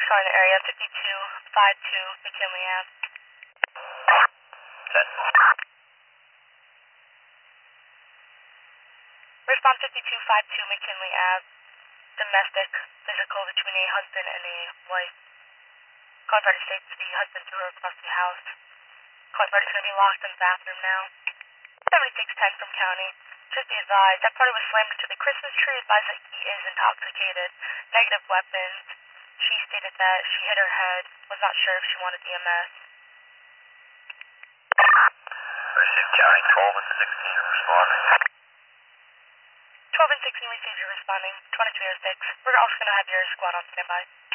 car in the area, 5252 McKinley Ave. Respond 5252 McKinley Ave. Domestic physical between a husband and a wife. Caller party states the husband threw her across the house. Caller party's going to be locked in the bathroom now. 7610 from county. Just be advised, that party was slammed into the Christmas tree. Advised that he is intoxicated. Negative weapons. She stated that she hit her head. Was not sure if she wanted EMS. Received county 12 and 16 responding. 12 and 16 received, you're responding. 2206. We're also going to have your squad on standby.